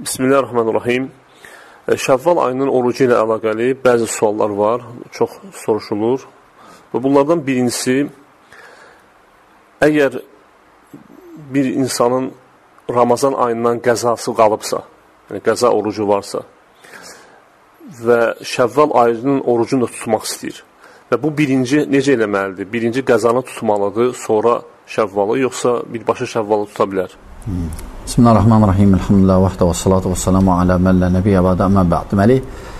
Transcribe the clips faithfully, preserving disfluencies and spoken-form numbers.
Bismillahirrahmanirrahim. Şəvval ayının orucu ilə əlaqəli bəzi suallar var, çox soruşulur. Və bunlardan birincisi, əgər bir insanın Ramazan ayından qəzası qalıbsa, yəni qəza orucu varsa və Şəvval ayının orucunu da tutmaq istəyir və bu birinci necə eləməlidir? Birinci qəzanı tutmalıdır, sonra Şəvvalı, yoxsa birbaşa Şəvvalı tuta bilər? Hmm. Bismillahirrahmanirrahim. Elhamdülillah vəhdə və salatu və salamu alə məllə nəbiyyə və də əmmə bə'd. Deməli,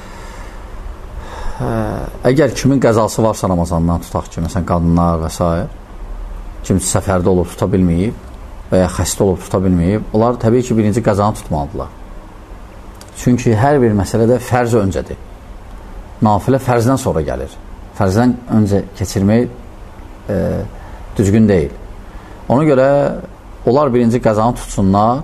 əgər kimin qəzası varsa Ramazandan tutaq ki, məsələn, qadınlar və s. kim səfərdə olub tuta bilməyib və ya xəstə olub tuta bilməyib, onlar təbii ki, birinci qəzanı tutmalıdırlar. Çünki hər bir məsələdə fərz öncədir. Nafilə fərzdən sonra gəlir. Fərzdən öncə keçirmək e, düzgün deyil. Ona görə onlar birinci qəzanı tutsunlar,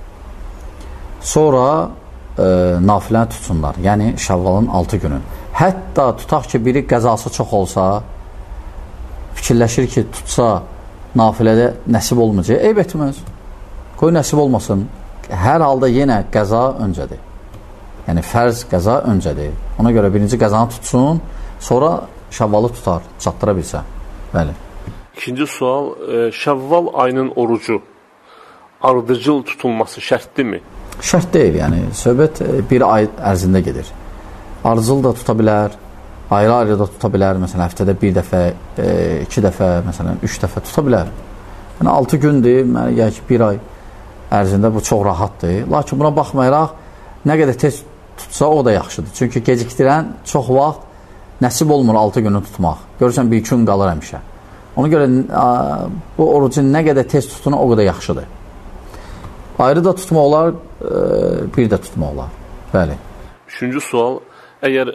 sonra e, nafiləni tutsunlar, yəni Şəvvalın altı günü. Hətta tutaq ki, biri qəzası çox olsa, fikirləşir ki, tutsa nafilədə nəsib olmayacaq, eyb etməz, qoy nəsib olmasın. Hər halda yenə qəza öncədir. Yəni fərz qəza öncədir. Ona görə birinci qəzanı tutsun, sonra Şəvvalı tutar, çatdıra bilsə. Bəli. İkinci sual, Şəvval ayının orucu ardıcıl tutulması şərtdirmi? Şərt deyil, yəni söhbət bir ay ərzində gedir. Ardıcıl da tuta bilər, ayrı-ayrı da tuta bilər, məsələn, həftədə bir dəfə, e, iki dəfə, məsələn, üç dəfə tuta bilər. Yəni altı gündür, yəni ki, bir ay ərzində bu çox rahatdır. Lakin buna baxmayaraq, nə qədər tez tutsa o da yaxşıdır. Çünki gecikdirən çox vaxt nəsib olmur altı günü tutmaq. Görürsən, bir iki gün qalır həmişə. Ona görə bu orucu nə qədər tez tutuna o qədər yaxşıdır. Ayrı da tutma olar, bir də tutma olar. Bəli. Üçüncü sual, əgər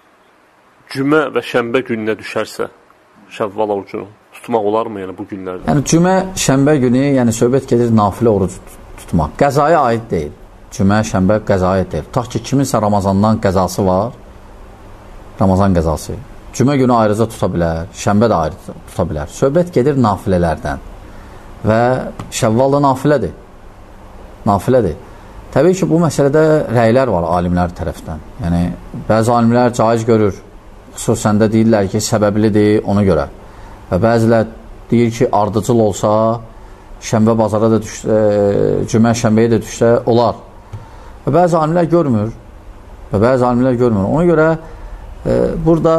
cümə və şənbə gününə düşərsə, Şəvval orucunu tutmaq olarmı yəni bu günlərdə? Yəni cümə, şənbə günü, yəni söhbət gedir nafilə orucu tutmaq. Qəzaya aid deyil. Cümə, şənbə qəzaya aid deyil. Tutaq ki, kiminsə Ramazandan qəzası var, Ramazan qəzası. Cümə günü ayrıca tuta bilər, şənbə də ayrıca tuta bilər. Söhbət gedir nafilələrdən və Şəvval da nafilədir. Nafilədir. Təbii ki, bu məsələdə rəylər var alimlər tərəfdən. Yəni, bəzi alimlər caiz görür. Xüsusən də deyirlər ki, səbəblidir ona görə. Və bəzilər deyir ki, ardıcıl olsa, şənbə bazara da düşsə, cümə şənbəyə də düşsə, olar. Və bəzi alimlər görmür. Və bəzi alimlər görmür. Ona görə e, burada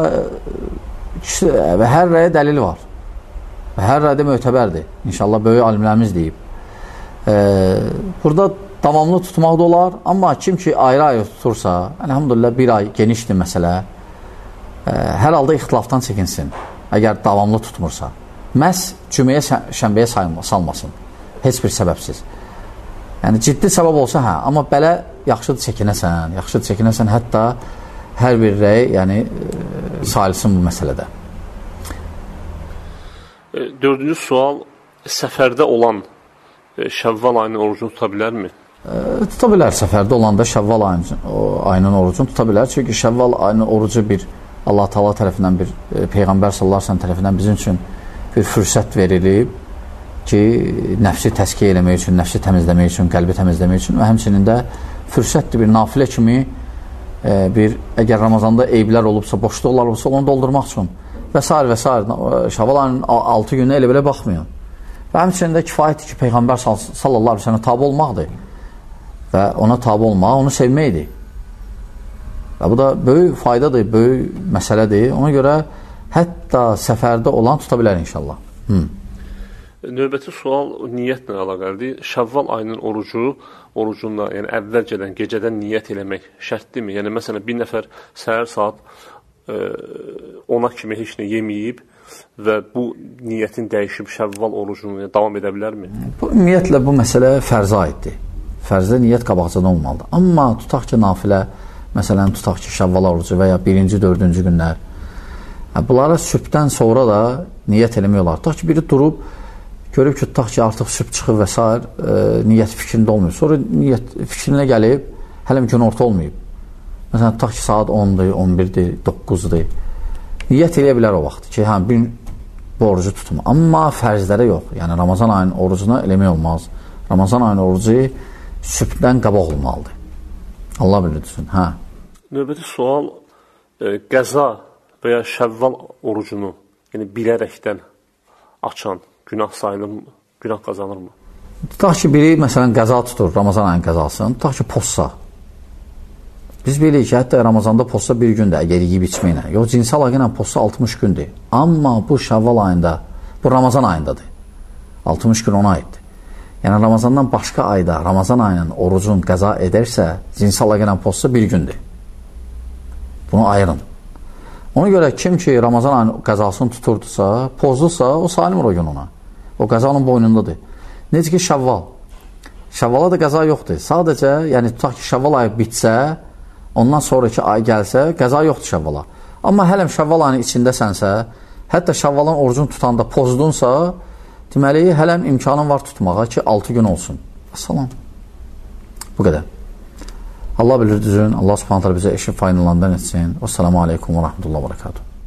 e, və hər rəyə dəlil var. Və hər rəydə mötəbərdir. İnşallah böyük alimlərimiz deyib. E, burada davamlı tutmaq da olar, amma kim ki ayrı-ayrı tutursa, əlhamdülillah bir ay genişdir məsələ, e, hər halda ixtilafdan çəkinsin, əgər davamlı tutmursa. Məhz cüməyə, şənbəyə salmasın, heç bir səbəbsiz. Yəni, ciddi səbəb olsa, hə, amma belə yaxşıdır çəkinəsən, yaxşıdır çəkinəsən, hətta hər bir rəy, yəni, e, salsın bu məsələdə. E, dördüncü sual, səfərdə olan e, Şəvval ayının orucunu tuta bilərmi? E, tuta bilər, səfərdə olanda Şəvval ayının, ayının orucunu tuta bilər. Çünki Şəvval ayının orucu bir Allah Taala tərəfindən, bir e, Peyğəmbər sallallahu əleyhi və səlləm tərəfindən bizim üçün bir fürsət verilib ki, nəfsi təskiyə eləmək üçün, nəfsi təmizləmək üçün, qəlbi təmizləmək üçün və həmçinin də fürsətdir bir nafilə kimi e, bir, əgər Ramazanda eyblər olubsa, boşluqlar olubsa, onu doldurmaq üçün və s. və s. Şəvval ayının altı günə elə belə baxmıyor. Və həmçinin də kifayətdir ki, Peyğəmbər sallallahu əleyhi və səlləm tabi olmaqdır və ona tabi olmaq, onu sevməkdir. Və bu da böyük faydadır, böyük məsələdir. Ona görə hətta səfərdə olan tuta bilər inşallah. Hı. Növbəti sual niyyətlə əlaqəlidir. Şəvval ayının orucu, orucunda, yəni əvvəlcədən, gecədən niyyət eləmək şərtdirmi? Yəni, məsələn, bir nəfər səhər saat e, ona kimi heç nə yeməyib və bu niyyətin dəyişib Şəvval orucunu davam edə bilərmi? Bu, ümumiyyətlə, bu məsələ fərzə aiddir. Fərzdə niyyət qabaqcadan olmalıdır. Amma tutaq ki, nafilə, məsələn, tutaq ki, Şəvval orucu və ya birinci, dördüncü günlər, bunlara sübhdən sonra da niyyət eləmək olar. Tutaq ki, biri durub, görüb ki, tutaq ki, artıq sübh çıxıb və s. E, niyyət fikrində olmuyor. Sonra niyyət fikrinə gəlib, hələm gün orta olmayıb. Məsələn, tutaq ki, saat ondur, on birdir, doqquzdur. Niyyət eləyə bilər o vaxt ki, hə, bir bu orucu tutum. Amma fərzlərə yox. Yəni, Ramazan ayının orucuna eləmək olmaz. Ramazan ayının orucu sübhdən qabaq olmalıdır. Allah bilir düzün, hə. Növbəti sual, e, qəza və ya şəvval orucunu, yəni bilərəkdən açan günah sayılır mı? Günah qazanır mı? Tutaq ki, biri məsələn qəza tutur, Ramazan ayının qəzasını, tutaq ki, pozsa. Biz bilirik ki, hətta Ramazanda pozsa bir gündür, əgər yiyib içməklə. Yox, cinsi əlaqə ilə pozsa altmış gündür. Amma bu şəvval ayında, bu Ramazan ayındadır. altmış gün ona aiddir. Yəni, Ramazandan başqa ayda, Ramazan ayının orucun qəza edərsə, cinsi əlaqə ilə pozsa bir gündür. Bunu ayırın. Ona görə kim ki, Ramazan ayının qəzasını tuturdursa, pozdursa, o salimir o gün ona. O qəzanın boynundadır. Necə ki, şəvval. Şəvvala da qəza yoxdur. Sadəcə, yəni, tutaq ki, şəvval ayı bitsə, ondan sonraki ay gəlsə, qəza yoxdur şəvvala. Amma hələm şəvval ayının içindəsənsə, hətta şəvvalın orucunu tutanda pozdunsa, deməli, hələm imkanın var tutmağa ki, altı gün olsun. Salam. Bu qədər. Allah bilir düzün. Allah subhanətlə bizə eşit faydalandan etsin. Vəssalamu aleykum və rəhmətullah və bərəkatuhu.